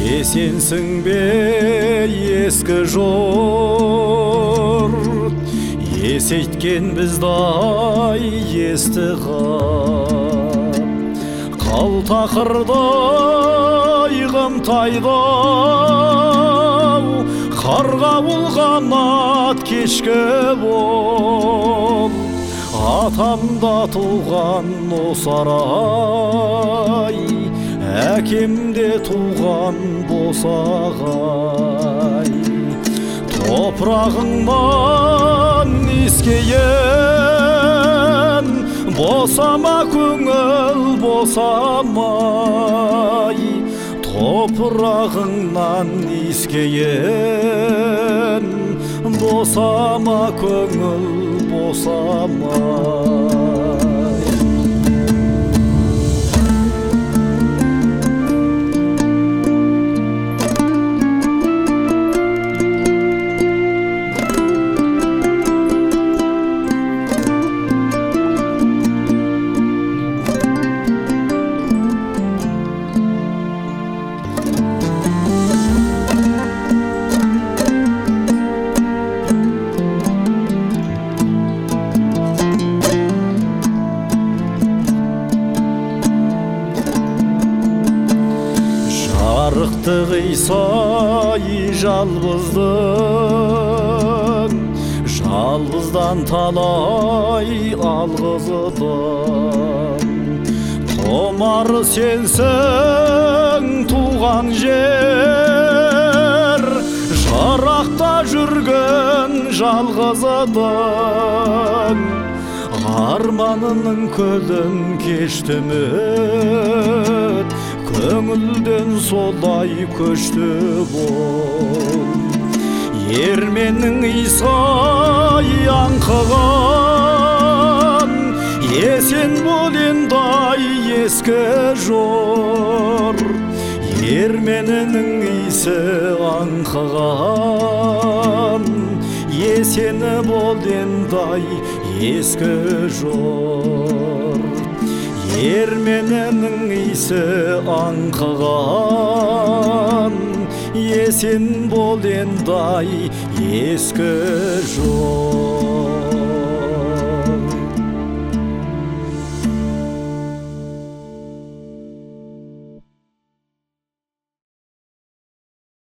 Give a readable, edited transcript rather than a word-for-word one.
Есенсің бе ескі жұрт, есейткен біздай есті қап. Қалтақырдай қымтайдау, қарғауыл қанат кешкі бол. Атамда туған осы арай, әкемде туған босағай. Топырағыңнан иіскейін, босама көңіл босамай. Топырағыңнан иіскейін, босама көңіл босамай. Жарықты қисай жалбыздың, жалбыздан талай алғызыдың. Томары сенсің туған жер, жырақта жүрген жалғызыдың. Арманының көлін кешті үміт, көңілден солай көшті бол. Ерменнің Исай аңқыған, есен болындай ескі жұрт. Ерменінің исі аңқыған, есені болындай ескі жұрт. Ерменінің исі аңқыған, есен болындай ескі жұрт.